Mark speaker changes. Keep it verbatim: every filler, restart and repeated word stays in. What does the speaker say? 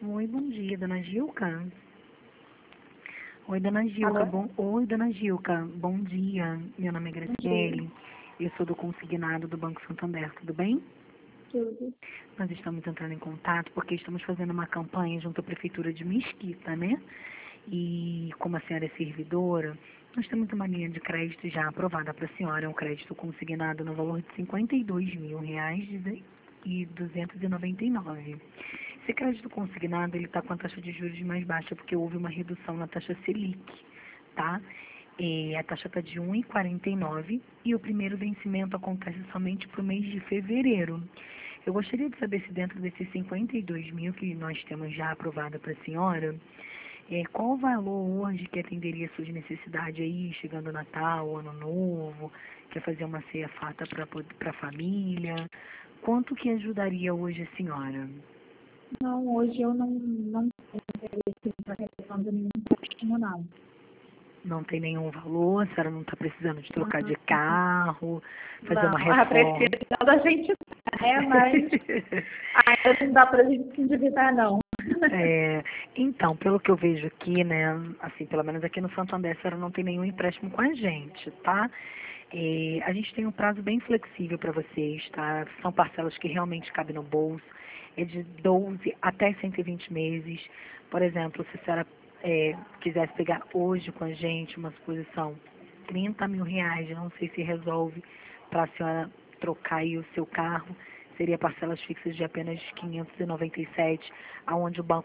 Speaker 1: Oi, bom dia, dona Gilca. Oi, dona Gilca.
Speaker 2: Alô?
Speaker 1: Bom... Oi, dona Gilca. Bom dia. Meu nome é
Speaker 2: Bom dia.
Speaker 1: Graciele. Eu sou do consignado do Banco Santander, tudo bem?
Speaker 2: Tudo.
Speaker 1: Nós estamos entrando em contato porque estamos fazendo uma campanha junto à Prefeitura de Mesquita, né? E como a senhora é servidora, nós temos uma linha de crédito já aprovada para a senhora, é um crédito consignado no valor de cinquenta e dois mil reais e duzentos e noventa e nove. Esse crédito consignado ele está com a taxa de juros mais baixa porque houve uma redução na taxa Selic, tá? E a taxa está de um vírgula quarenta e nove e o primeiro vencimento acontece somente para o mês de fevereiro. Eu gostaria de saber se dentro desses cinquenta e dois mil que nós temos já aprovado para a senhora, é, qual o valor hoje que atenderia a suas necessidades aí, chegando o Natal, Ano Novo, quer fazer uma ceia farta para a família? Quanto que ajudaria hoje a senhora?
Speaker 2: Não, hoje eu não, não tenho interesse em realização de nenhum empréstimo, não.
Speaker 1: Não tem nenhum valor, a senhora não está precisando de trocar de
Speaker 2: Não,
Speaker 1: carro, fazer uma
Speaker 2: não. Ah,
Speaker 1: reforma.
Speaker 2: precisando a gente tá, né? Mas ainda não dá pra gente se endividar, não.
Speaker 1: É, então, pelo que eu vejo aqui, né, assim, pelo menos aqui no Santander, a senhora não tem nenhum empréstimo com a gente, tá? É, a gente tem um prazo bem flexível para vocês, tá? São parcelas que realmente cabem no bolso, é de doze até cento e vinte meses. Por exemplo, se a senhora é, quisesse pegar hoje com a gente uma exposição trinta mil reais, eu não sei se resolve para a senhora trocar aí o seu carro, seria parcelas fixas de apenas quinhentos e noventa e sete, aonde o banco